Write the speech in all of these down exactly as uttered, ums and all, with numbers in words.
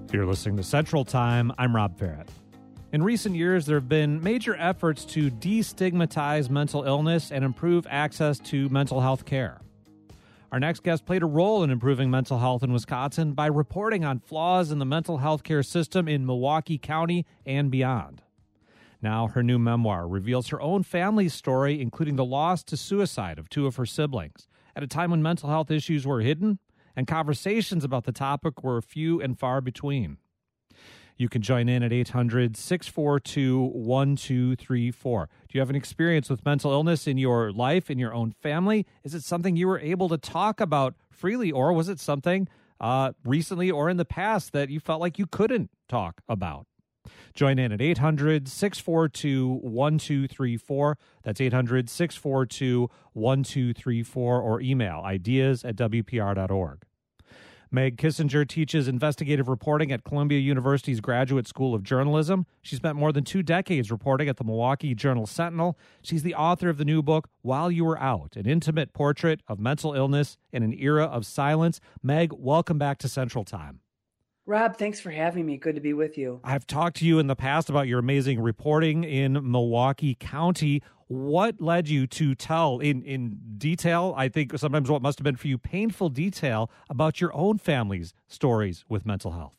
You're listening to Central Time. I'm Rob Farrett. In recent years, there have been major efforts to destigmatize mental illness and improve access to mental health care. Our next guest played a role in improving mental health in Wisconsin by reporting on flaws in the mental health care system in Milwaukee County and beyond. Now, her new memoir reveals her own family's story, including the loss to suicide of two of her siblings, at a time when mental health issues were hidden and conversations about the topic were few and far between. You can join in at eight hundred, six four two, one two three four. Do you have an experience with mental illness in your life, in your own family? Is it something you were able to talk about freely, or was it something uh, recently or in the past that you felt like you couldn't talk about? Join in at eight hundred, six four two, one two three four. That's eight hundred, six four two, one two three four, or email ideas at w p r dot org. Meg Kissinger teaches investigative reporting at Columbia University's Graduate School of Journalism. She spent more than two decades reporting at the Milwaukee Journal-Sentinel. She's the author of the new book, While You Were Out, an intimate portrait of mental illness in an era of silence. Meg, welcome back to Central Time. Rob, thanks for having me. Good to be with you. I've talked to you in the past about your amazing reporting in Milwaukee County. What led you to tell in, in detail, I think sometimes what must have been for you, painful detail about your own family's stories with mental health?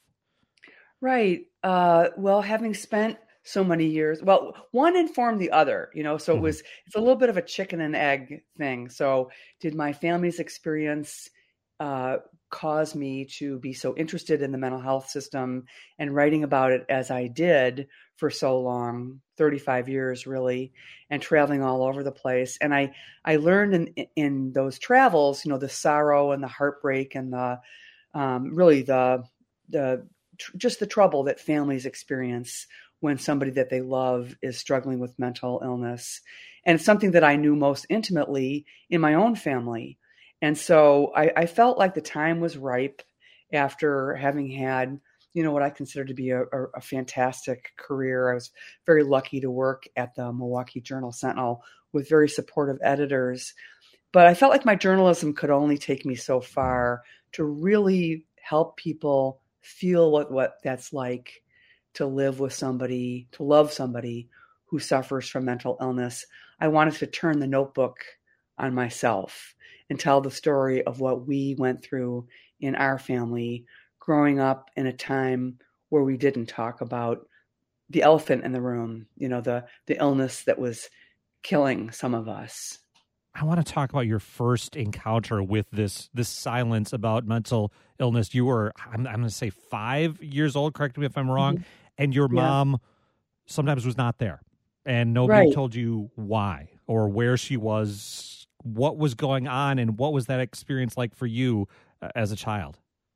Right. Uh, well, having spent so many years, well, one informed the other, you know, so mm-hmm. it was, it's a little bit of a chicken and egg thing. So did my family's experience uh, cause me to be so interested in the mental health system and writing about it as I did for so long, thirty-five years really, and traveling all over the place. And I, I learned in, in those travels, you know, the sorrow and the heartbreak and the, um, really the, the, tr- just the trouble that families experience when somebody that they love is struggling with mental illness. And it's something that I knew most intimately in my own family. And so I, I felt like the time was ripe after having had, you know, what I consider to be a, a, a fantastic career. I was very lucky to work at the Milwaukee Journal-Sentinel with very supportive editors. But I felt like my journalism could only take me so far to really help people feel what, what that's like to live with somebody, to love somebody who suffers from mental illness. I wanted to turn the notebook on myself and tell the story of what we went through in our family growing up in a time where we didn't talk about the elephant in the room, you know, the the illness that was killing some of us. I want to talk about your first encounter with this this silence about mental illness. You were, I'm, I'm going to say five years old, correct me if I'm wrong, mm-hmm. and your yeah. mom sometimes was not there, and nobody right. told you why or where she was, what was going on, and what was that experience like for you uh, as a child?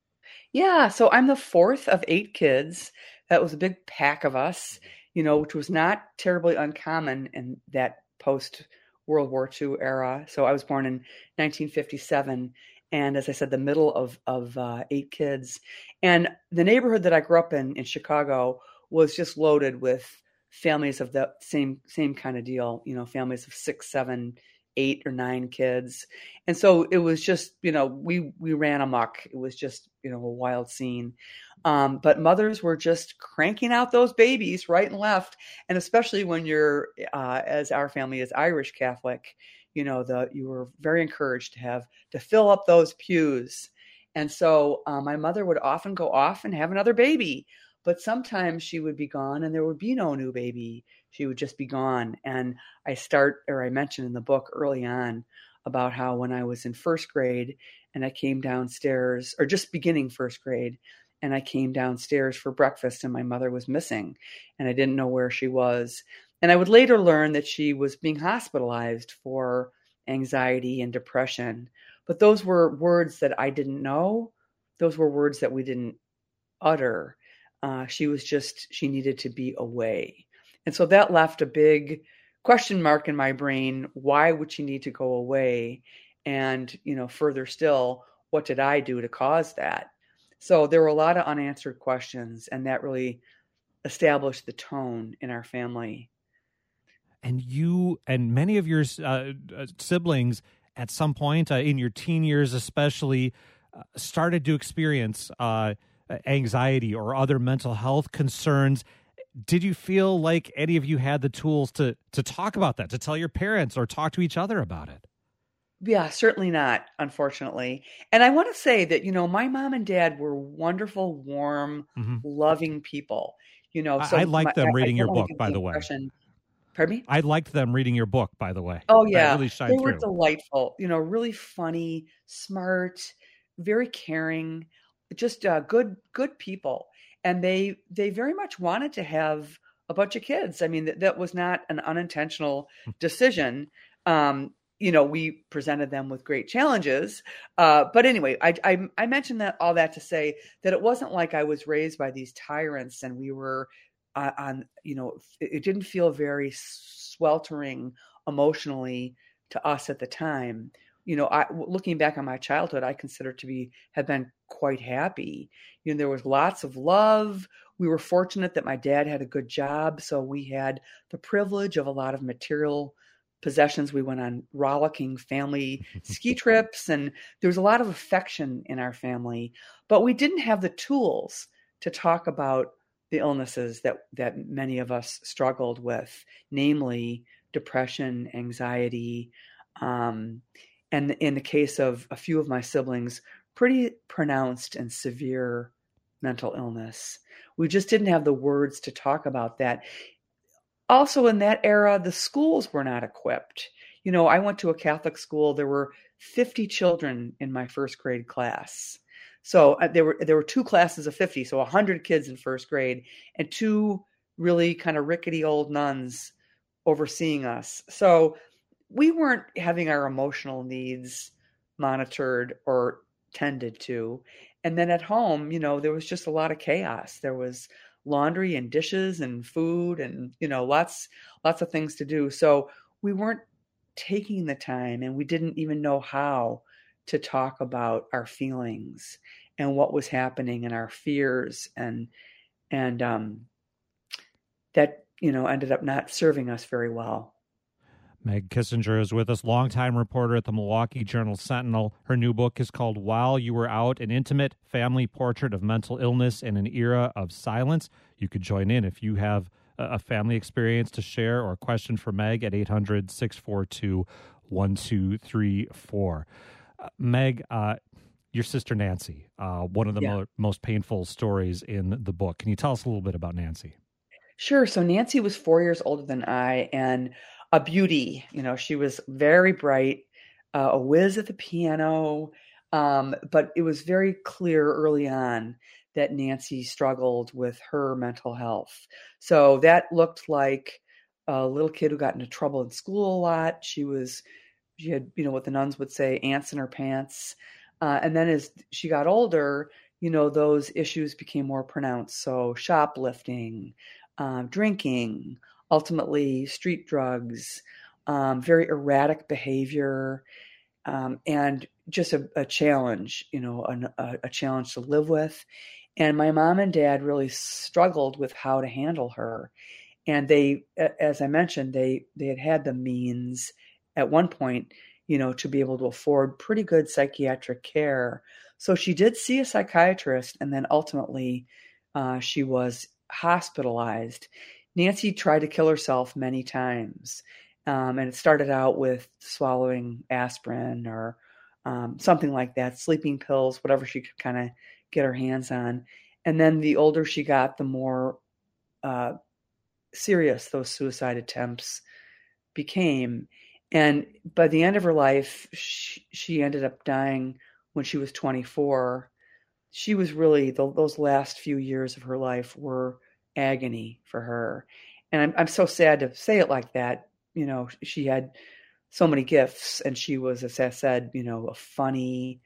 Yeah, so I'm the fourth of eight kids. That was a big pack of us, you know, which was not terribly uncommon in that post-World War Two era. So I was born in nineteen fifty-seven, and as I said, the middle of, of uh, eight kids. And the neighborhood that I grew up in, in Chicago, was just loaded with families of the same same kind of deal, you know, families of six, seven, eight or nine kids. And so it was just, you know, we, we ran amok. It was just, you know, a wild scene. Um, but mothers were just cranking out those babies right and left. And especially when you're, uh, as our family is Irish Catholic, you know, the, you were very encouraged to have, to fill up those pews. And so uh, my mother would often go off and have another baby, but sometimes she would be gone and there would be no new baby. She would just be gone. And I start, or I mentioned in the book early on about how when I was in first grade and I came downstairs, or just beginning first grade, and I came downstairs for breakfast and my mother was missing and I didn't know where she was. And I would later learn that she was being hospitalized for anxiety and depression. But those were words that I didn't know. Those were words that we didn't utter. Uh, she was just, she needed to be away. And so that left a big question mark in my brain. Why would she need to go away? And, you know, further still, what did I do to cause that? So there were a lot of unanswered questions, and that really established the tone in our family. And you and many of your uh, siblings at some point uh, in your teen years especially uh, started to experience uh, anxiety or other mental health concerns. Did you feel like any of you had the tools to to talk about that, to tell your parents or talk to each other about it? Yeah, certainly not, unfortunately. And I want to say that, you know, my mom and dad were wonderful, warm, Mm-hmm. loving people. You know, I, I so my, liked them I, I reading don't your want to book, give by the the way. impression. Pardon me? I liked them reading your book, by the way. Oh That yeah, really they shined were through. delightful. You know, really funny, smart, very caring, just uh, good, good people. And they they very much wanted to have a bunch of kids. I mean, that, that was not an unintentional decision. Um, you know, we presented them with great challenges. Uh, but anyway, I, I I mentioned that all that to say that it wasn't like I was raised by these tyrants and we were uh, on. You know, it, it didn't feel very sweltering emotionally to us at the time. You know, I looking back on my childhood, I consider to be have been quite happy. You know, there was lots of love. We were fortunate that my dad had a good job, so we had the privilege of a lot of material possessions. We went on rollicking family ski trips, and there was a lot of affection in our family, but we didn't have the tools to talk about the illnesses that that many of us struggled with, namely depression, anxiety, um, and in the case of a few of my siblings, pretty pronounced and severe mental illness. We just didn't have the words to talk about that. Also, in that era, the schools were not equipped. You know, I went to a Catholic school. There were fifty children in my first grade class. So uh, there were there were two classes of fifty, so one hundred kids in first grade, and two really kind of rickety old nuns overseeing us. So we weren't having our emotional needs monitored or tended to. And then at home, you know, there was just a lot of chaos. There was laundry and dishes and food and, you know, lots lots of things to do. So we weren't taking the time, and we didn't even know how to talk about our feelings and what was happening and our fears, and and um that, you know, ended up not serving us very well. Meg Kissinger is with us, longtime reporter at the Milwaukee Journal Sentinel. Her new book is called While You Were Out, an intimate family portrait of mental illness in an era of silence. You could join in if you have a family experience to share or a question for Meg at eight hundred, six four two, one two three four. Uh, Meg, uh, your sister Nancy, uh, one of the Yeah. mo- most painful stories in the book. Can you tell us a little bit about Nancy? Sure. So Nancy was four years older than I and a beauty. You know, she was very bright, uh, a whiz at the piano. Um, but it was very clear early on that Nancy struggled with her mental health. So that looked like a little kid who got into trouble in school a lot. She was, she had, you know, what the nuns would say, ants in her pants. Uh, and then as she got older, you know, those issues became more pronounced. So shoplifting, um, drinking, ultimately street drugs, um, very erratic behavior, um, and just a, a challenge, you know, an, a, a challenge to live with. And my mom and dad really struggled with how to handle her. And they, as I mentioned, they they had had the means at one point, you know, to be able to afford pretty good psychiatric care. So she did see a psychiatrist, and then ultimately uh, she was hospitalized. Nancy tried to kill herself many times. Um, and it started out with swallowing aspirin or um, something like that, sleeping pills, whatever she could kind of get her hands on. And then the older she got, the more uh, serious those suicide attempts became. And by the end of her life, she, she ended up dying when she was twenty-four. She was really, the, those last few years of her life were agony for her. And I'm, I'm so sad to say it like that. You know, she had so many gifts, and she was, as I said, you know, a funny,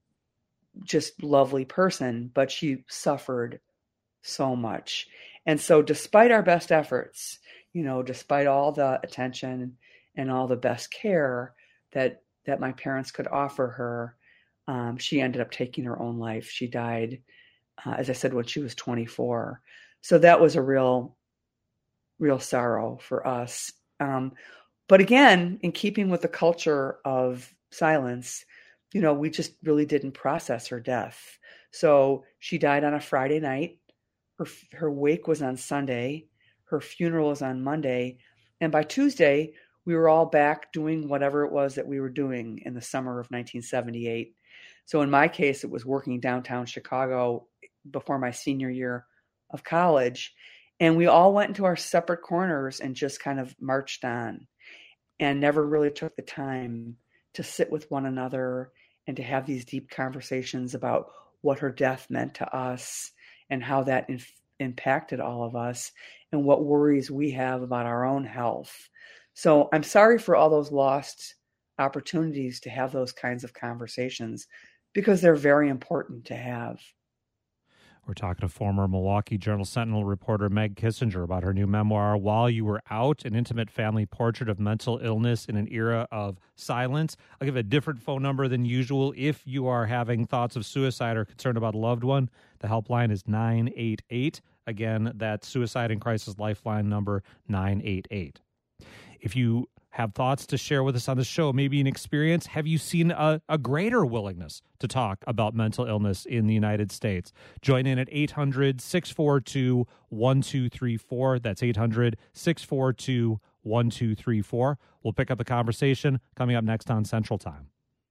just lovely person, but she suffered so much. And so despite our best efforts, you know, despite all the attention and all the best care that that my parents could offer her, um, she ended up taking her own life. She died, uh, as I said, when she was twenty-four. So that was a real, real sorrow for us. Um, but again, in keeping with the culture of silence, you know, we just really didn't process her death. So she died on a Friday night. Her, her wake was on Sunday. Her funeral was on Monday. And by Tuesday, we were all back doing whatever it was that we were doing in the summer of nineteen seventy-eight. So in my case, it was working downtown Chicago before my senior year of college. And we all went into our separate corners and just kind of marched on and never really took the time to sit with one another and to have these deep conversations about what her death meant to us and how that in, impacted all of us and what worries we have about our own health. So I'm sorry for all those lost opportunities to have those kinds of conversations because they're very important to have. We're talking to former Milwaukee Journal-Sentinel reporter Meg Kissinger about her new memoir, While You Were Out, an intimate family portrait of mental illness in an era of silence. I'll give a different phone number than usual. If you are having thoughts of suicide or concerned about a loved one, the helpline is nine eight eight. Again, that's Suicide and Crisis Lifeline number nine eight eight. If you have thoughts to share with us on the show, maybe an experience, have you seen a, a greater willingness to talk about mental illness in the United States? Join in at eight hundred, six four two, one two three four. That's eight hundred, six four two, one two three four. We'll pick up the conversation coming up next on Central Time.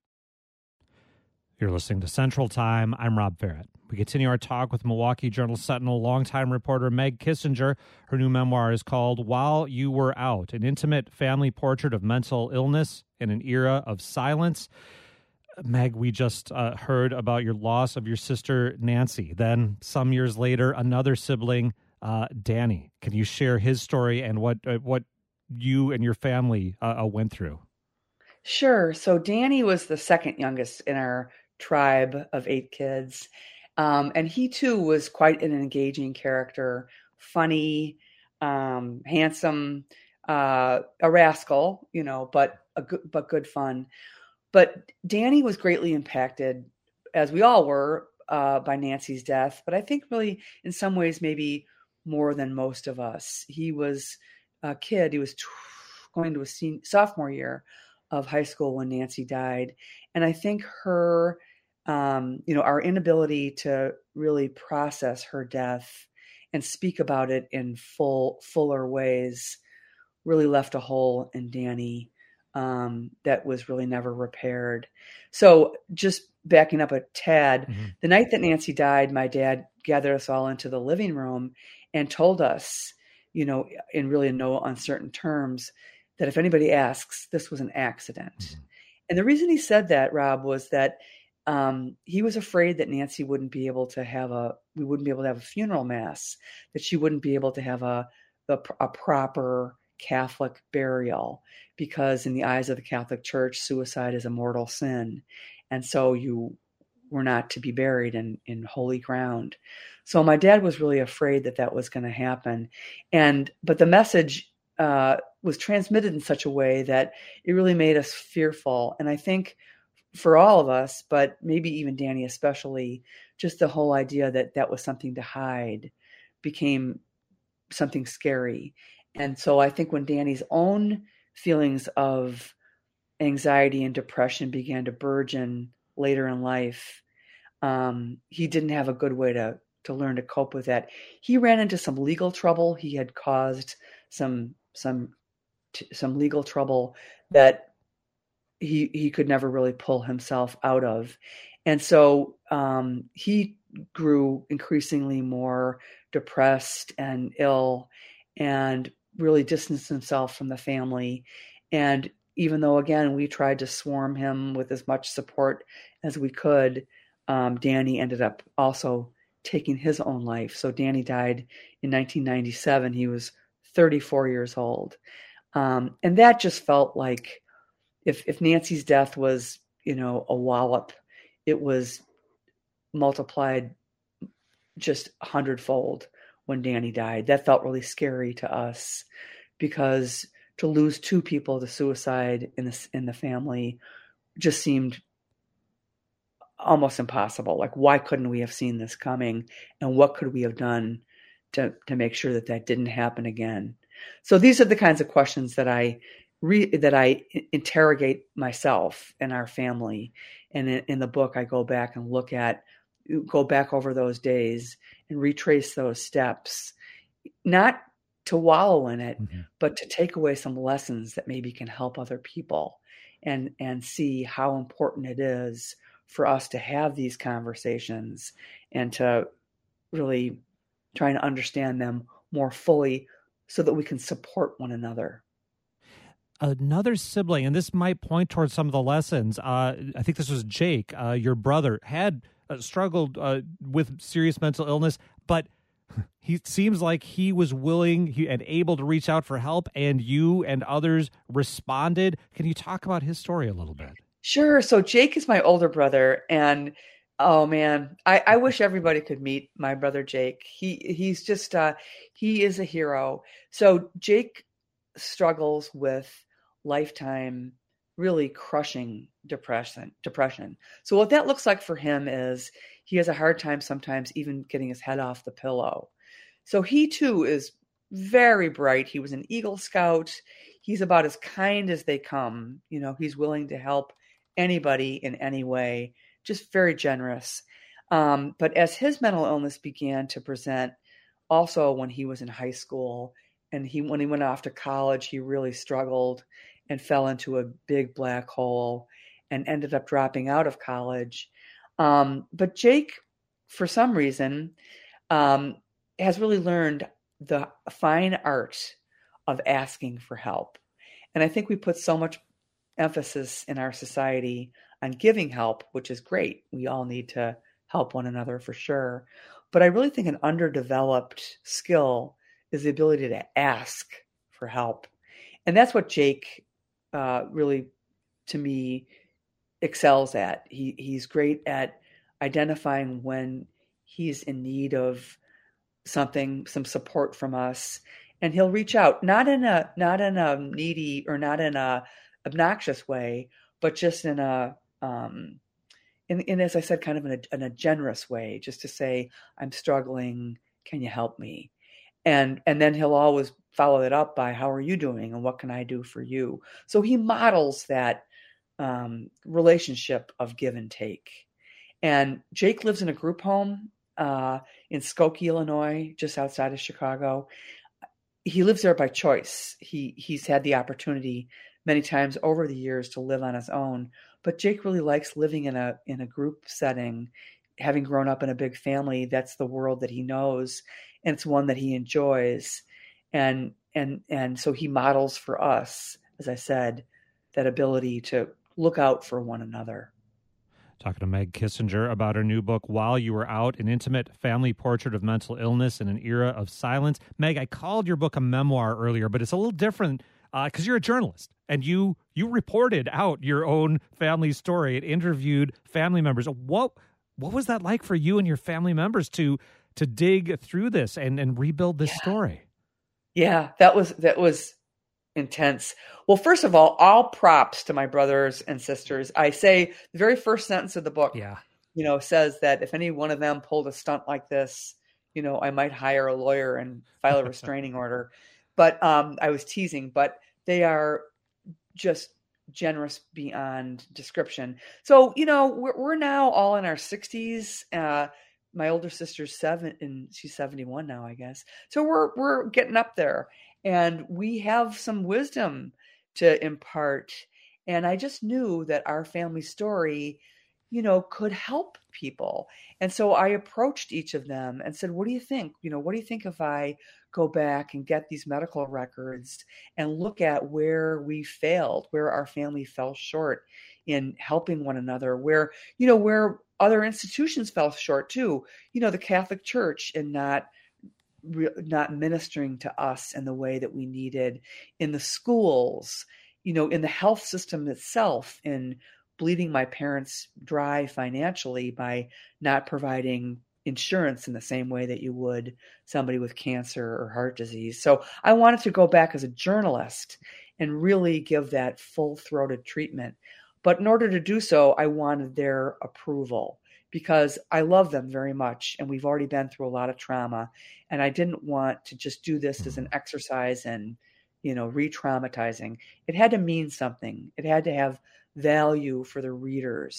You're listening to Central Time. I'm Rob Ferret. We continue our talk with Milwaukee Journal-Sentinel longtime reporter Meg Kissinger. Her new memoir is called While You Were Out, an intimate family portrait of mental illness in an era of silence. Meg, we just uh, heard about your loss of your sister, Nancy. Then some years later, another sibling, uh, Danny. Can you share his story and what uh, what you and your family uh, went through? Sure. So Danny was the second youngest in our tribe of eight kids. Um, and he too was quite an engaging character, funny, um, handsome, uh, a rascal, you know, but a good, but good fun. But Danny was greatly impacted, as we all were, uh, by Nancy's death. But I think really in some ways, maybe more than most of us. He was a kid. He was t- going to a senior, sophomore year of high school when Nancy died. And I think her, um, you know, our inability to really process her death and speak about it in full, fuller ways really left a hole in Danny um, that was really never repaired. So just backing up a tad, mm-hmm. the night that Nancy died, my dad gathered us all into the living room and told us, you know, in really no uncertain terms, that if anybody asks, this was an accident. Mm-hmm. And the reason he said that, Rob, was that um, he was afraid that Nancy wouldn't be able to have a, we wouldn't be able to have a funeral mass, that she wouldn't be able to have a, a, a proper Catholic burial, because in the eyes of the Catholic Church, suicide is a mortal sin. And so you were not to be buried in, in holy ground. So my dad was really afraid that that was going to happen. And, but the message uh, was transmitted in such a way that it really made us fearful. And I think for all of us, but maybe even Danny especially, just the whole idea that that was something to hide became something scary. And so I think when Danny's own feelings of anxiety and depression began to burgeon later in life, um, he didn't have a good way to, to learn to cope with that. He ran into some legal trouble. He had caused some some some legal trouble that he he could never really pull himself out of. And so um, he grew increasingly more depressed and ill and really distanced himself from the family. And even though, again, we tried to swarm him with as much support as we could, um, Danny ended up also taking his own life. So Danny died in nineteen ninety-seven. He was thirty-four years old. Um, and that just felt like if, if Nancy's death was, you know, a wallop, it was multiplied just a hundredfold when Danny died. That felt really scary to us, because to lose two people to suicide in the, in the family just seemed almost impossible. Like, why couldn't we have seen this coming? And what could we have done to, to make sure that that didn't happen again? So these are the kinds of questions that I re, that I interrogate myself and our family. And in, in the book, I go back and look at, go back over those days and retrace those steps, not to wallow in it, mm-hmm. but to take away some lessons that maybe can help other people, and, and see how important it is for us to have these conversations and to really try and understand them more fully so that we can support one another. Another sibling, and this might point towards some of the lessons. Uh, I think this was Jake, uh, your brother, had uh, struggled uh, with serious mental illness, but he seems like he was willing he, and able to reach out for help, and you and others responded. Can you talk about his story a little bit? Sure. So Jake is my older brother, and oh man, I, I wish everybody could meet my brother Jake. He he's just uh, he is a hero. So Jake struggles with lifetime, really crushing depression. Depression. So what that looks like for him is he has a hard time sometimes even getting his head off the pillow. So he too is very bright. He was an Eagle Scout. He's about as kind as they come. You know, he's willing to help anybody in any way, just very generous. Um, but as his mental illness began to present, also when he was in high school, and he when he went off to college, he really struggled and fell into a big black hole and ended up dropping out of college. Um, but Jake, for some reason, um, has really learned the fine art of asking for help. And I think we put so much emphasis in our society on giving help, which is great. We all need to help one another for sure. But I really think an underdeveloped skill is the ability to ask for help. And that's what Jake uh, really, to me, excels at. He he's great at identifying when he's in need of something, some support from us, and he'll reach out, not in a not in a needy or not in a obnoxious way, but just in a um, in, in as I said, kind of in a, in a generous way, just to say, I'm struggling. Can you help me? And and then he'll always follow it up by, how are you doing? And what can I do for you? So he models that um, relationship of give and take. And Jake lives in a group home uh, in Skokie, Illinois, just outside of Chicago. He lives there by choice. He he's had the opportunity many times over the years to live on his own. But Jake really likes living in a in a group setting. Having grown up in a big family, that's the world that he knows, and it's one that he enjoys. And and and so he models for us, as I said, that ability to look out for one another. Talking to Meg Kissinger about her new book, While You Were Out, an intimate family portrait of mental illness in an era of silence. Meg, I called your book a memoir earlier, but it's a little different because uh, you're a journalist, and you you reported out your own family story and interviewed family members. What what was that like for you and your family members to to dig through this and, and rebuild this yeah. story? Yeah, that was that was intense. Well, first of all, all props to my brothers and sisters. I say the very first sentence of the book, yeah. you know, says that if any one of them pulled a stunt like this, you know, I might hire a lawyer and file a restraining order. But um, I was teasing, but they are just generous beyond description. So, you know, we're, we're now all in our sixties. Uh, my older sister's seven, and she's seventy-one now, I guess. So we're we're getting up there, and we have some wisdom to impart. And I just knew that our family story, you know, could help people. And so I approached each of them and said, what do you think? You know, what do you think if I go back and get these medical records and look at where we failed, where our family fell short in helping one another, where, you know, where other institutions fell short too, you know, the Catholic Church in not not ministering to us in the way that we needed, in the schools, you know, in the health system itself, in bleeding my parents dry financially by not providing insurance in the same way that you would somebody with cancer or heart disease. So I wanted to go back as a journalist and really give that full-throated treatment. But in order to do so, I wanted their approval because I love them very much. And we've already been through a lot of trauma. And I didn't want to just do this as an exercise in, you know, re-traumatizing. It had to mean something. It had to have value for the readers,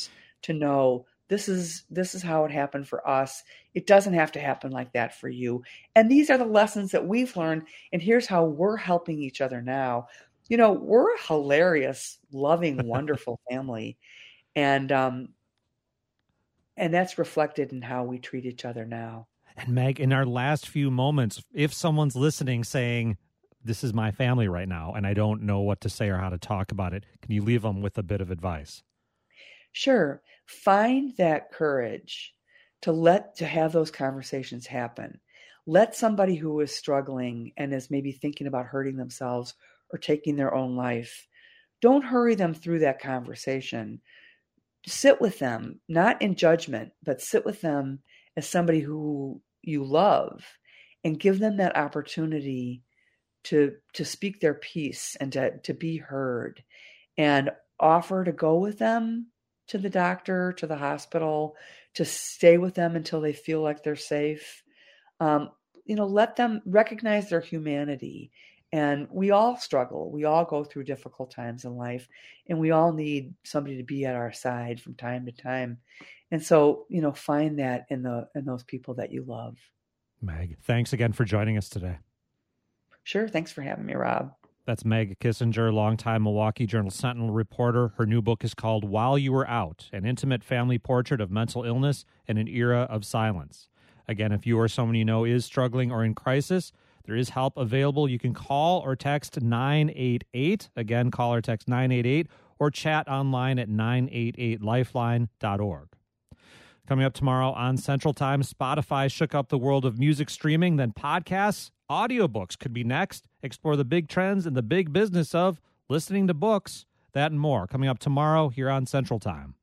to know this is this is how it happened for us. It doesn't have to happen like that for you. And these are the lessons that we've learned. And here's how we're helping each other now. You know, we're a hilarious, loving, wonderful family. And um, and that's reflected in how we treat each other now. And Meg, in our last few moments, if someone's listening saying, this is my family right now, and I don't know what to say or how to talk about it, can you leave them with a bit of advice? Sure. Find that courage to let, to have those conversations happen. Let somebody who is struggling and is maybe thinking about hurting themselves or taking their own life, don't hurry them through that conversation. Sit with them, not in judgment, but sit with them as somebody who you love and give them that opportunity to to speak their piece and to, to be heard, and offer to go with them to the doctor, to the hospital, to stay with them until they feel like they're safe. Um, you know, let them recognize their humanity. And we all struggle. We all go through difficult times in life, and we all need somebody to be at our side from time to time. And so, you know, find that in the in those people that you love. Meg, thanks again for joining us today. Sure. Thanks for having me, Rob. That's Meg Kissinger, longtime Milwaukee Journal Sentinel reporter. Her new book is called While You Were Out, an intimate family portrait of mental illness in an era of silence. Again, if you or someone you know is struggling or in crisis, there is help available. You can call or text nine eight eight. Again, call or text nine eight eight, or chat online at nine eight eight lifeline dot org. Coming up tomorrow on Central Time, Spotify shook up the world of music streaming, then podcasts. Audiobooks could be next. Explore the big trends and the big business of listening to books. That and more coming up tomorrow here on Central Time.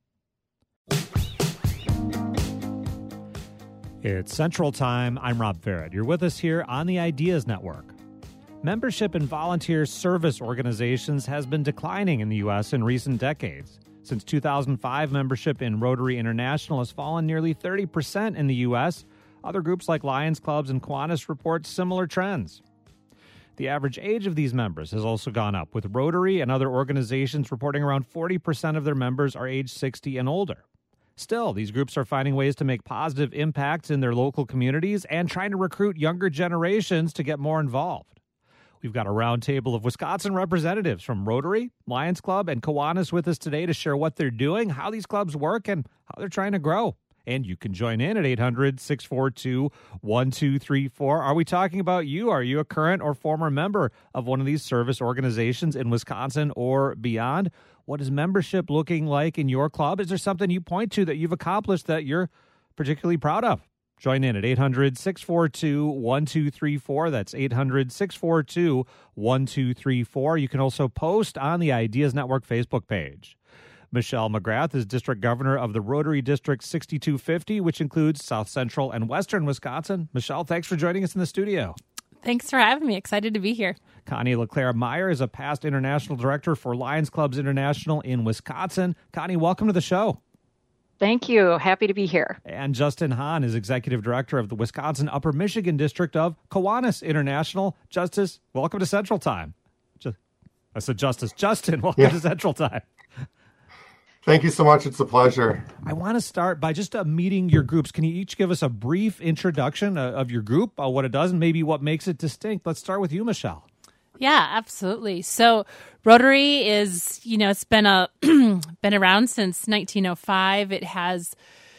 It's Central Time. I'm Rob Ferret. You're with us here on the Ideas Network. Membership in volunteer service organizations has been declining in the U S in recent decades. Since two thousand five, membership in Rotary International has fallen nearly thirty percent in the U S. Other groups like Lions Clubs and Kiwanis report similar trends. The average age of these members has also gone up, with Rotary and other organizations reporting around forty percent of their members are age sixty and older. Still, these groups are finding ways to make positive impacts in their local communities and trying to recruit younger generations to get more involved. We've got a roundtable of Wisconsin representatives from Rotary, Lions Club, and Kiwanis with us today to share what they're doing, how these clubs work, and how they're trying to grow. And you can join in at eight hundred, six four two, one two three four. Are we talking about you? Are you a current or former member of one of these service organizations in Wisconsin or beyond? What is membership looking like in your club? Is there something you point to that you've accomplished that you're particularly proud of? Join in at eight hundred, six four two, one two three four. That's eight hundred, six four two, one two three four. You can also post on the Ideas Network Facebook page. Michelle McGrath is district governor of the Rotary District sixty-two fifty, which includes South Central and Western Wisconsin. Michelle, thanks for joining us in the studio. Thanks for having me. Excited to be here. Connie LeClaire Meyer is a past international director for Lions Clubs International in Wisconsin. Connie, welcome to the show. Thank you. Happy to be here. And Justin Hahn is executive director of the Wisconsin Upper Michigan District of Kiwanis International. Justice, welcome to Central Time. Just, I said Justice. Justin, welcome yeah. to Central Time. Thank you so much. It's a pleasure. I want to start by just uh, meeting your groups. Can you each give us a brief introduction uh, of your group, uh, what it does, and maybe what makes it distinct? Let's start with you, Michelle. Yeah, absolutely. So Rotary is, you know, it's been a been around since nineteen oh five. It has,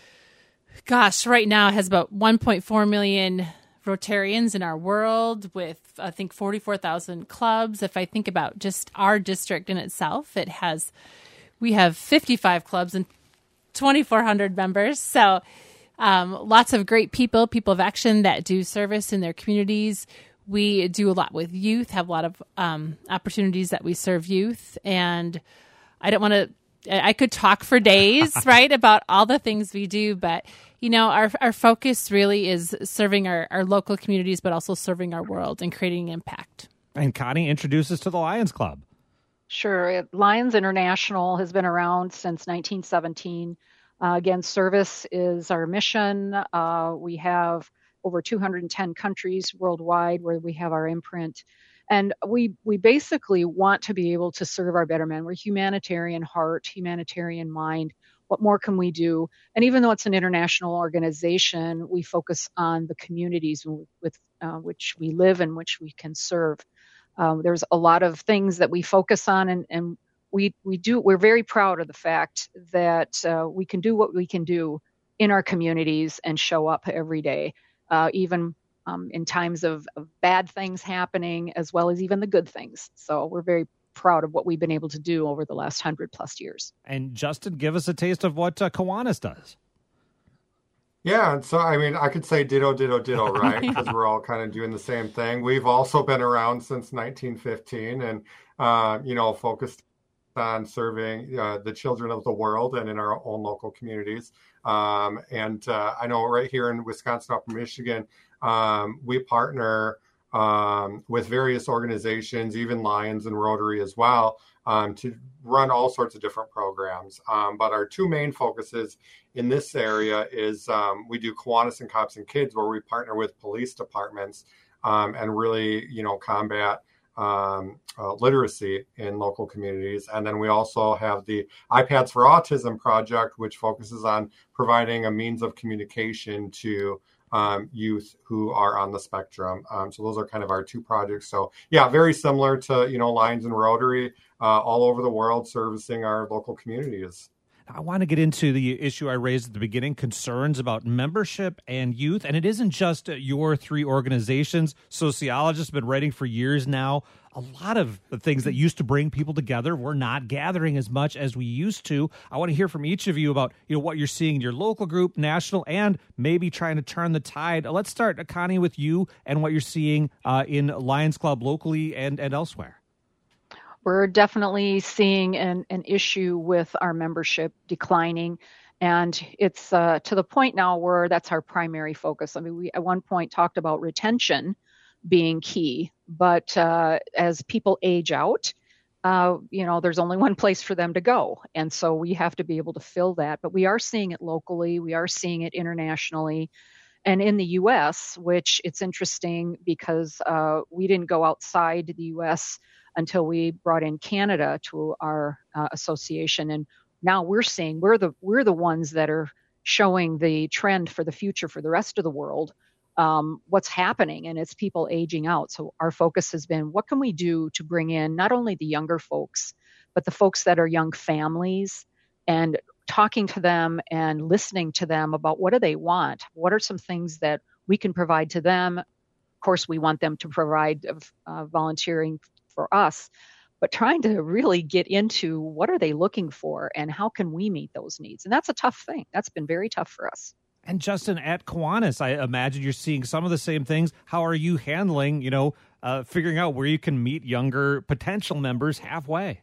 gosh, right now it has about one point four million Rotarians in our world with, I think, forty-four thousand clubs. If I think about just our district in itself, it has... We have fifty-five clubs and twenty-four hundred members. So um, lots of great people, people of action that do service in their communities. We do a lot with youth, have a lot of um, opportunities that we serve youth. And I don't want to, I could talk for days, right, about all the things we do. But, you know, our our focus really is serving our, our local communities, but also serving our world and creating impact. And Connie, introduce us to the Lions Club. Sure. Lions International has been around since nineteen seventeen. Uh, again, service is our mission. Uh, we have over two hundred ten countries worldwide where we have our imprint. And we we basically want to be able to serve our better men. We're humanitarian heart, humanitarian mind, What more can we do? And even though it's an international organization, we focus on the communities with uh, which we live and which we can serve. Um, there's a lot of things that we focus on, and, and we we do. We're very proud of the fact that uh, we can do what we can do in our communities and show up every day, uh, even um, in times of, of bad things happening, as well as even the good things. So we're very proud of what we've been able to do over the last hundred plus years. And Justin, give us a taste of what uh, Kiwanis does. Yeah, and so I mean, I could say ditto, ditto, ditto, right? Because we're all kind of doing the same thing. We've also been around since nineteen fifteen, and uh, you know, focused on serving uh, the children of the world and in our own local communities. Um, and uh, I know right here in Wisconsin, Upper Michigan, um, we partner um, with various organizations, even Lions and Rotary as well, um, to run all sorts of different programs. Um, but our two main focuses in this area is um, we do Kiwanis and Cops and Kids, where we partner with police departments um, and really, you know, combat um, uh, literacy in local communities. And then we also have the iPads for Autism project, which focuses on providing a means of communication to um, youth who are on the spectrum. Um, so those are kind of our two projects. So yeah, very similar to, you know, Lions and Rotary uh, all over the world, servicing our local communities. I want to get into the issue I raised at the beginning, concerns about membership and youth. And it isn't just your three organizations. Sociologists have been writing for years now. A lot of the things that used to bring people together, we're not gathering as much as we used to. I want to hear from each of you about, you know, what you're seeing in your local group, national, and maybe trying to turn the tide. Let's start, Connie, with you and what you're seeing uh, in Lions Club locally and, and elsewhere. We're definitely seeing an, an issue with our membership declining. And it's uh, to the point now where that's our primary focus. I mean, we at one point talked about retention being key, but uh, as people age out, uh, you know, there's only one place for them to go. And so we have to be able to fill that. But we are seeing it locally. We are seeing it internationally. And in the U S, which it's interesting because uh, we didn't go outside the U S until we brought in Canada to our uh, association. And now we're seeing we're the we're the ones that are showing the trend for the future for the rest of the world, um, what's happening, and it's people aging out. So our focus has been, what can we do to bring in not only the younger folks, but the folks that are young families, and talking to them and listening to them about what do they want? What are some things that we can provide to them? Of course, we want them to provide uh, volunteering for us, but trying to really get into what are they looking for and how can we meet those needs? And that's a tough thing. That's been very tough for us. And Justin, at Kiwanis, I imagine you're seeing some of the same things. How are you handling, you know, uh, figuring out where you can meet younger potential members halfway?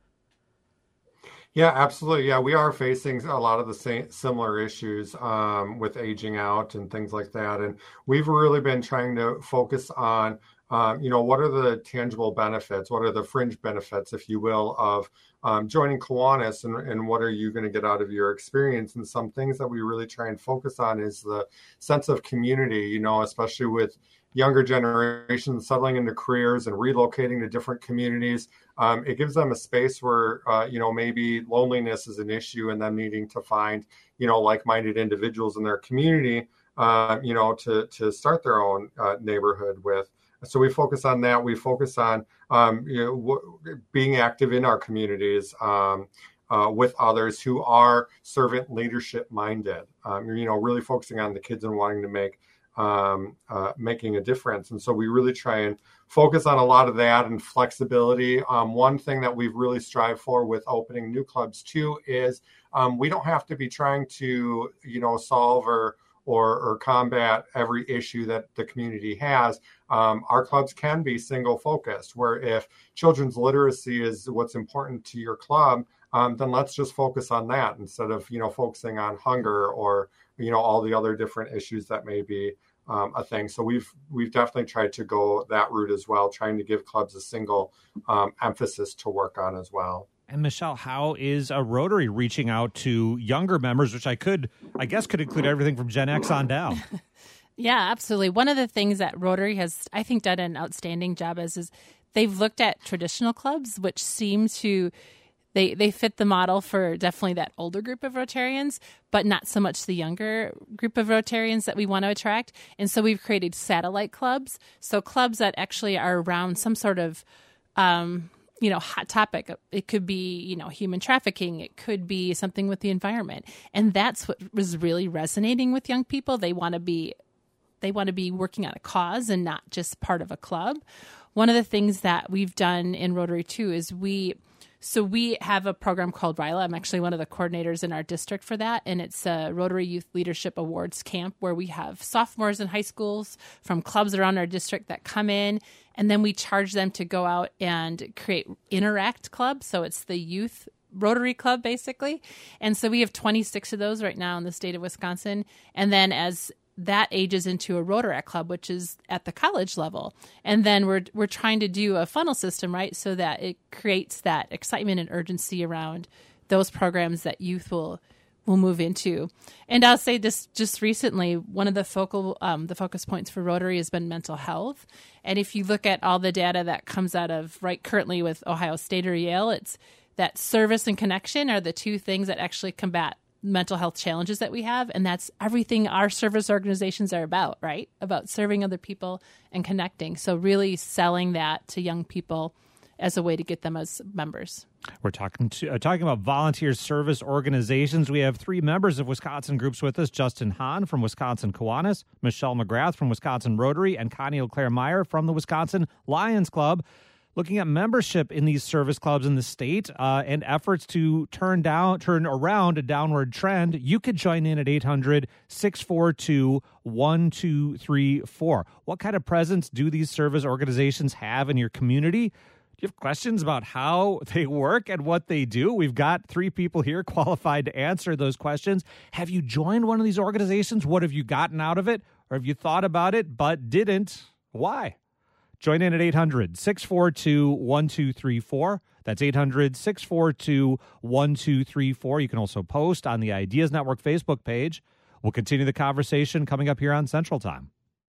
Yeah, absolutely. Yeah, we are facing a lot of the same similar issues um, with aging out and things like that. And we've really been trying to focus on Um, you know, what are the tangible benefits? What are the fringe benefits, if you will, of um, joining Kiwanis, and, and what are you going to get out of your experience? And some things that we really try and focus on is the sense of community, you know, especially with younger generations settling into careers and relocating to different communities. Um, it gives them a space where, uh, you know, maybe loneliness is an issue and them needing to find, you know, like-minded individuals in their community, uh, you know, to, to start their own uh, neighborhood with. So we focus on that. We focus on um, you know, w- being active in our communities um, uh, with others who are servant leadership minded. Um, you know, really focusing on the kids and wanting to make um, uh, making a difference. And so we really try and focus on a lot of that and flexibility. Um, one thing that we've really strived for with opening new clubs too is um, we don't have to be trying to, you know, solve or Or, or combat every issue that the community has. Um, our clubs can be single focused, where if children's literacy is what's important to your club, um, then let's just focus on that instead of, you know, focusing on hunger or, you know, all the other different issues that may be um, a thing. So we've we've definitely tried to go that route as well, trying to give clubs a single um, emphasis to work on as well. And Michelle, how is a Rotary reaching out to younger members, which I could, I guess, could include everything from Gen X on down? Yeah, absolutely. One of the things that Rotary has, I think, done an outstanding job is, is they've looked at traditional clubs, which seem to, They they fit the model for definitely that older group of Rotarians, but not so much the younger group of Rotarians that we want to attract. And so we've created satellite clubs. So clubs that actually are around some sort of, um, you know, hot topic. It could be, you know, human trafficking. It could be something with the environment. And that's what was really resonating with young people. They want to be, they want to be working on a cause and not just part of a club. One of the things that we've done in Rotary too is we, So we have a program called R I L A. I'm actually one of the coordinators in our district for that, and it's a Rotary Youth Leadership Awards camp where we have sophomores in high schools from clubs around our district that come in, and then we charge them to go out and create Interact Club. So it's the youth Rotary Club, basically. And so we have twenty-six of those right now in the state of Wisconsin. And then as that ages into a Rotaract Club, which is at the college level. And then we're we're trying to do a funnel system, right, so that it creates that excitement and urgency around those programs that youth will will move into. And I'll say this just recently, one of the focal um, the focus points for Rotary has been mental health. And if you look at all the data that comes out of right currently with Ohio State or Yale, it's that service and connection are the two things that actually combat mental health challenges that we have. And that's everything our service organizations are about, right? About serving other people and connecting. So really selling that to young people as a way to get them as members. We're talking to uh, talking about volunteer service organizations. We have three members of Wisconsin groups with us: Justin Hahn from Wisconsin Kiwanis, Michelle McGrath from Wisconsin Rotary, and Connie Eau-Claire Meyer from the Wisconsin Lions Club. Looking at membership in these service clubs in the state uh, and efforts to turn down, turn around a downward trend, you could join in at eight hundred, six four two, one two three four. What kind of presence do these service organizations have in your community? Do you have questions about how they work and what they do? We've got three people here qualified to answer those questions. Have you joined one of these organizations? What have you gotten out of it? Or have you thought about it but didn't? Why? Join in at eight hundred, six four two, one two three four. That's eight hundred, six four two, one two three four. You can also post on the Ideas Network Facebook page. We'll continue the conversation coming up here on Central Time.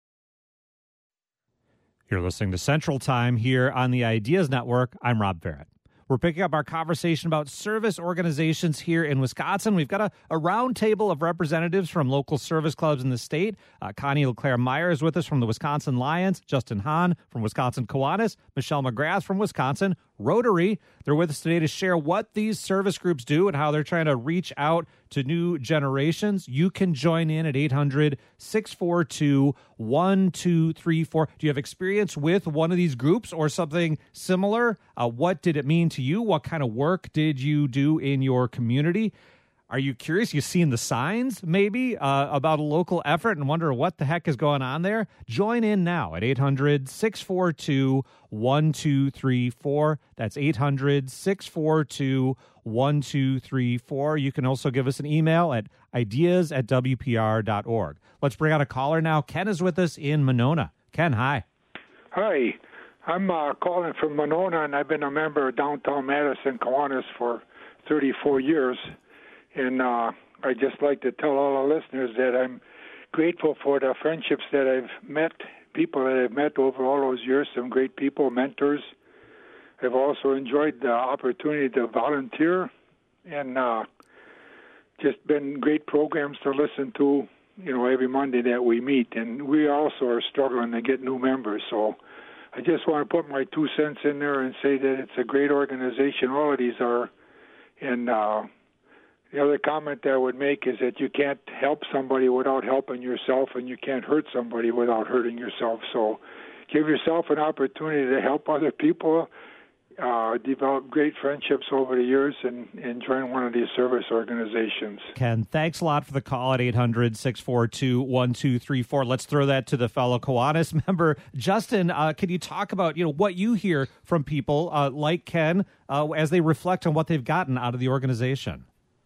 You're listening to Central Time here on the Ideas Network. I'm Rob Barrett. We're picking up our conversation about service organizations here in Wisconsin. We've got a, a round table of representatives from local service clubs in the state. Uh, Connie Eau-Claire Meyer is with us from the Wisconsin Lions, Justin Hahn from Wisconsin Kiwanis, Michelle McGrath from Wisconsin Rotary. They're with us today to share what these service groups do and how they're trying to reach out to new generations. You can join in at eight hundred, six four two, one two three four. Do you have experience with one of these groups or something similar? Uh, what did it mean to you? What kind of work did you do in your community? Are you curious? You've seen the signs, maybe, uh, about a local effort and wonder what the heck is going on there? Join in now at eight hundred, six four two, one two three four. That's eight hundred, six four two, one two three four. You can also give us an email at ideas at w p r dot org. Let's bring on a caller now. Ken is with us in Monona. Ken, hi. Hi. I'm uh, calling from Monona, and I've been a member of Downtown Madison Kiwanis for thirty-four years. And uh, I'd just like to tell all our listeners that I'm grateful for the friendships that I've met, people that I've met over all those years, some great people, mentors. I've also enjoyed the opportunity to volunteer and uh, just been great programs to listen to, you know, every Monday that we meet. And we also are struggling to get new members. So I just want to put my two cents in there and say that it's a great organization. All of these are. And uh, the other comment that I would make is that you can't help somebody without helping yourself, and you can't hurt somebody without hurting yourself. So give yourself an opportunity to help other people, uh, develop great friendships over the years, and, and join one of these service organizations. Ken, thanks a lot for the call at eight hundred, six four two, one two three four. Let's throw that to the fellow Kiwanis member. Justin, uh, can you talk about you know what you hear from people uh, like Ken uh, as they reflect on what they've gotten out of the organization?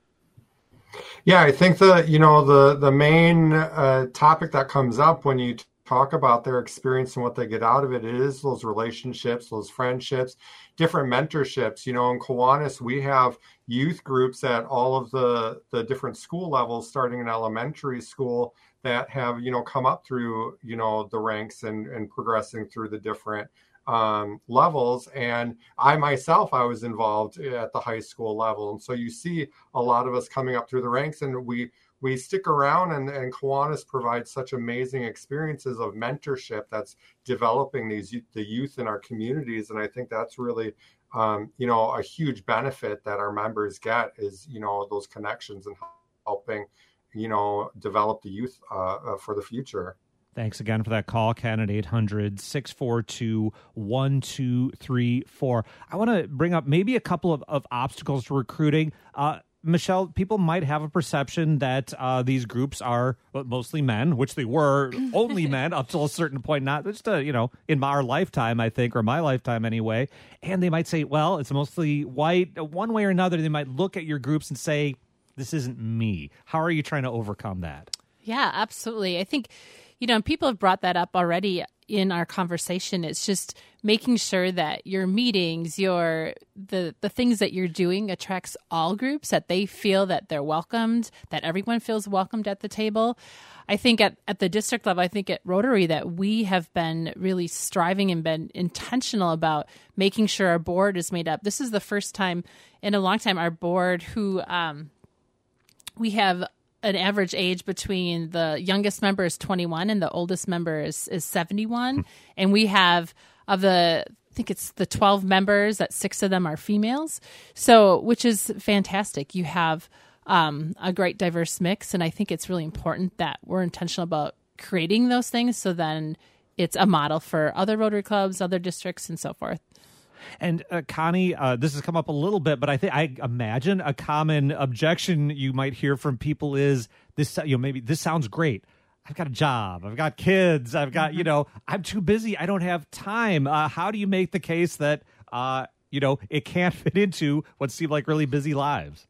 Yeah, I think the you know the the main uh, topic that comes up when you talk about their experience and what they get out of it is those relationships, those friendships, different mentorships. You know, in Kiwanis, we have youth groups at all of the the different school levels, starting in elementary school, that have you know come up through you know the ranks and and progressing through the different um, levels. And I myself, I was involved at the high school level. And so you see a lot of us coming up through the ranks, and we we stick around, and, and Kiwanis provides such amazing experiences of mentorship that's developing these the youth in our communities. And I think that's really, um, you know, a huge benefit that our members get is, you know, those connections and helping, you know, develop the youth uh, uh, for the future. Thanks again for that call, Ken, at eight hundred, six four two, one two three four. I want to bring up maybe a couple of, of obstacles to recruiting. Uh, Michelle, people might have a perception that uh, these groups are mostly men, which they were only men up till a certain point, not just, uh, you know, in our lifetime, I think, or my lifetime anyway. And they might say, well, it's mostly white. One way or another, they might look at your groups and say, this isn't me. How are you trying to overcome that? Yeah, absolutely. I think, you know, people have brought that up already in our conversation. It's just making sure that your meetings, your the the things that you're doing attracts all groups, that they feel that they're welcomed, that everyone feels welcomed at the table. I think at, at the district level, I think at Rotary that we have been really striving and been intentional about making sure our board is made up. This is the first time in a long time our board who um, we have an average age between the youngest member is twenty-one and the oldest member is, is seventy-one. And we have, of the, I think it's the twelve members, that six of them are females. So, which is fantastic. You have um, a great diverse mix. And I think it's really important that we're intentional about creating those things. So then it's a model for other Rotary clubs, other districts, and so forth. And uh, Connie, uh, this has come up a little bit, but I think I imagine a common objection you might hear from people is this. You know, maybe this sounds great. I've got a job. I've got kids. I've got, you know, I'm too busy. I don't have time. Uh, how do you make the case that, uh, you know, it can't fit into what seem like really busy lives?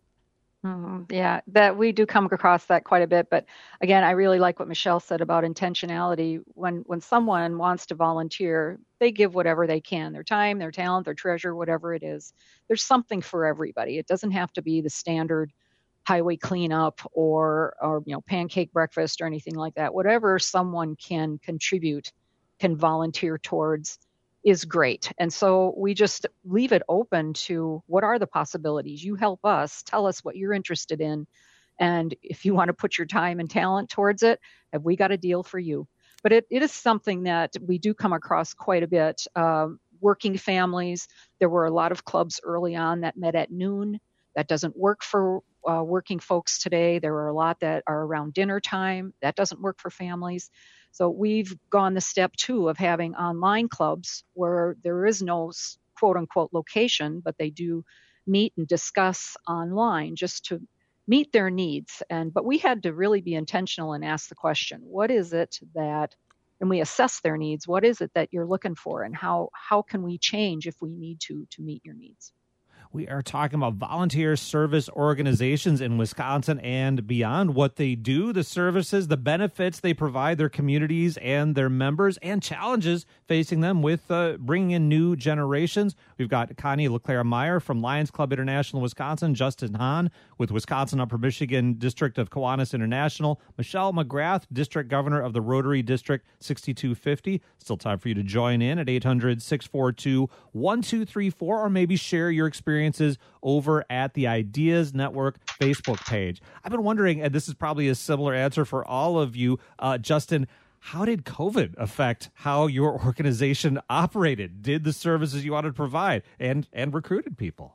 Mm, yeah, that we do come across that quite a bit. But again, I really like what Michelle said about intentionality. When when someone wants to volunteer, they give whatever they can, their time, their talent, their treasure, whatever it is. There's something for everybody. It doesn't have to be the standard highway cleanup or or you know pancake breakfast or anything like that. Whatever someone can contribute, can volunteer towards, is great. And so we just leave it open to what are the possibilities. You help us, tell us what you're interested in. And if you want to put your time and talent towards it, have we got a deal for you? But it, it is something that we do come across quite a bit. Um, working families, there were a lot of clubs early on that met at noon. That doesn't work for uh, working folks today. There are a lot that are around dinner time. That doesn't work for families. So we've gone the step two of having online clubs where there is no quote unquote location, but they do meet and discuss online just to meet their needs. And but we had to really be intentional and ask the question, what is it that, and we assess their needs, what is it that you're looking for, and how how can we change if we need to to meet your needs? We are talking about volunteer service organizations in Wisconsin and beyond, what they do, the services, the benefits they provide their communities and their members, and challenges facing them with uh, bringing in new generations. We've got Connie LeClaire Meyer from Lions Club International Wisconsin, Justin Hahn with Wisconsin Upper Michigan District of Kiwanis International, Michelle McGrath, District Governor of the Rotary District sixty-two fifty. Still time for you to join in at eight hundred, six four two, one two three four, or maybe share your experiences over at the Ideas Network Facebook page. I've been wondering, and this is probably a similar answer for all of you, uh, Justin, how did COVID affect how your organization operated, did the services you wanted to provide, and and recruited people?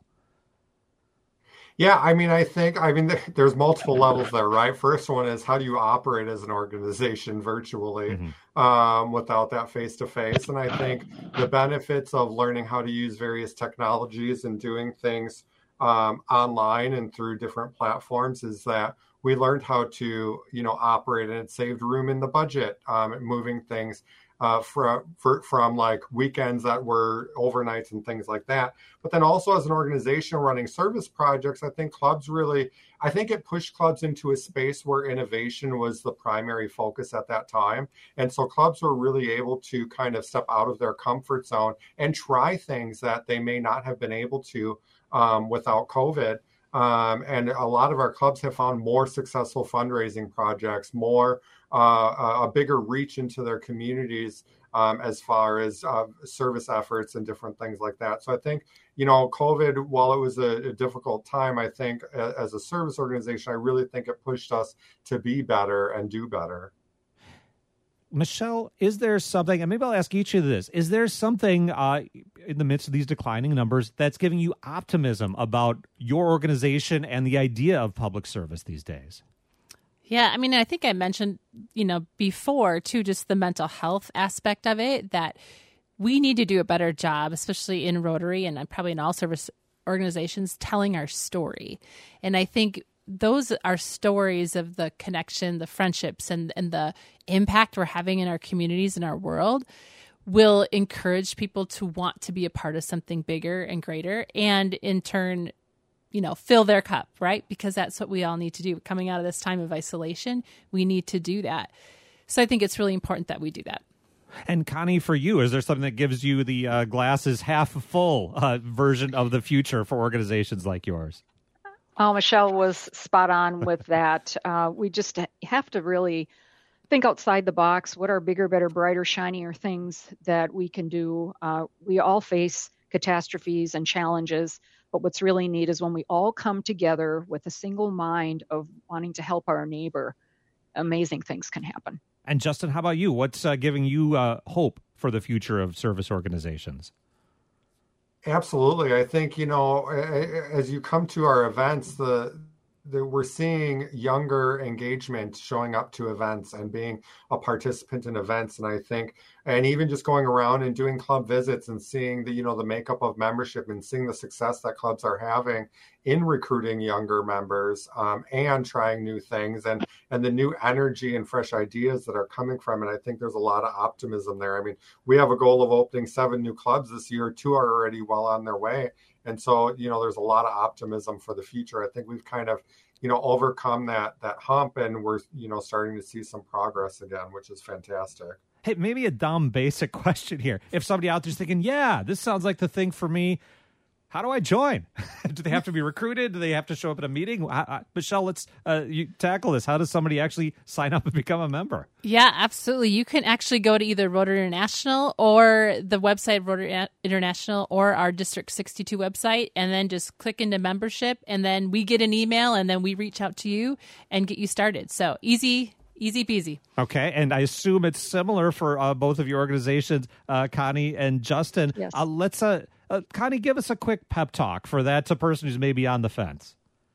Yeah, I mean, I think, I mean, there's multiple levels there, right? First one is, how do you operate as an organization virtually mm-hmm. um, without that face-to-face? And I think the benefits of learning how to use various technologies and doing things um, online and through different platforms is that we learned how to, you know, operate, and it saved room in the budget, um, moving things Uh, from for, from like weekends that were overnights and things like that. But then also as an organization running service projects, I think clubs really, I think it pushed clubs into a space where innovation was the primary focus at that time. And so clubs were really able to kind of step out of their comfort zone and try things that they may not have been able to um, without COVID. Um, and a lot of our clubs have found more successful fundraising projects, more uh, a bigger reach into their communities um, as far as uh, service efforts and different things like that. So I think, you know, COVID, while it was a, a difficult time, I think a, as a service organization, I really think it pushed us to be better and do better. Michelle, is there something, and maybe I'll ask each of this, is there something uh, in the midst of these declining numbers that's giving you optimism about your organization and the idea of public service these days? Yeah, I mean, I think I mentioned, you know, before, too, just the mental health aspect of it, that we need to do a better job, especially in Rotary and probably in all service organizations, telling our story. And I think those are stories of the connection, the friendships, and, and the impact we're having in our communities and our world will encourage people to want to be a part of something bigger and greater, and in turn, you know, fill their cup, right? Because that's what we all need to do. Coming out of this time of isolation, we need to do that. So I think it's really important that we do that. And Connie, for you, is there something that gives you the uh, glasses half full uh, version of the future for organizations like yours? Oh, Michelle was spot on with that. Uh, we just have to really think outside the box. What are bigger, better, brighter, shinier things that we can do? Uh, we all face catastrophes and challenges, but what's really neat is when we all come together with a single mind of wanting to help our neighbor, amazing things can happen. And Justin, how about you? What's uh, giving you uh, hope for the future of service organizations? Absolutely. I think, you know, as you come to our events, the, the we're seeing younger engagement showing up to events and being a participant in events. And I think, and even just going around and doing club visits and seeing the, you know, the makeup of membership and seeing the success that clubs are having in recruiting younger members um, and trying new things and, and the new energy and fresh ideas that are coming from it. I think there's a lot of optimism there. I mean, we have a goal of opening seven new clubs this year. Two are already well on their way. And so, you know, there's a lot of optimism for the future. I think we've kind of, you know, overcome that that hump, and we're, you know, starting to see some progress again, which is fantastic. Hey, maybe a dumb basic question here. If somebody out there's thinking, yeah, this sounds like the thing for me, how do I join? Do they have to be recruited? Do they have to show up at a meeting? I, I, Michelle, let's uh, you tackle this. How does somebody actually sign up and become a member? Yeah, absolutely. You can actually go to either Rotary International or the website Rotary International or our District sixty-two website, and then just click into membership, and then we get an email, and then we reach out to you and get you started. So easy. Easy peasy. Okay, and I assume it's similar for uh, both of your organizations, uh, Connie and Justin. Yes. Uh, let's, uh, uh, Connie, give us a quick pep talk for that to a person who's maybe on the fence.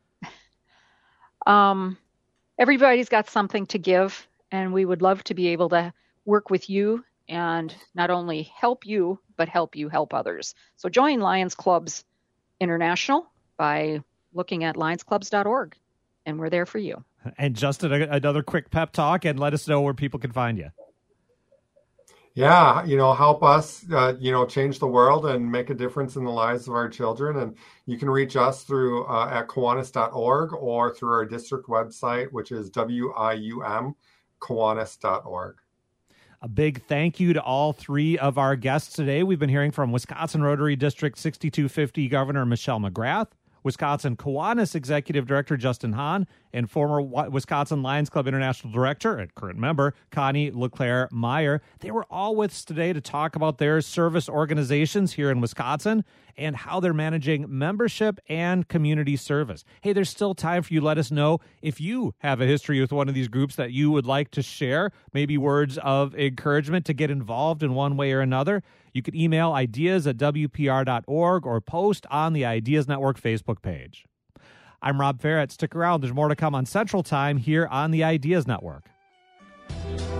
Um, everybody's got something to give, and we would love to be able to work with you and not only help you, but help you help others. So join Lions Clubs International by looking at lions clubs dot org, and we're there for you. And Justin, another quick pep talk, and let us know where people can find you. Yeah, you know, help us, uh, you know, change the world and make a difference in the lives of our children. And you can reach us through uh, at Kiwanis dot org or through our district website, which is W I U M, Kiwanis dot org. A big thank you to all three of our guests today. We've been hearing from Wisconsin Rotary District sixty-two fifty Governor Michelle McGrath, Wisconsin Kiwanis Executive Director Justin Hahn, and former Wisconsin Lions Club International Director and current member Connie LeClaire Meyer. They were all with us today to talk about their service organizations here in Wisconsin and how they're managing membership and community service. Hey, there's still time for you to let us know if you have a history with one of these groups that you would like to share, maybe words of encouragement to get involved in one way or another. You can email ideas at W P R dot org or post on the Ideas Network Facebook page. I'm Rob Ferret. Stick around. There's more to come on Central Time here on the Ideas Network.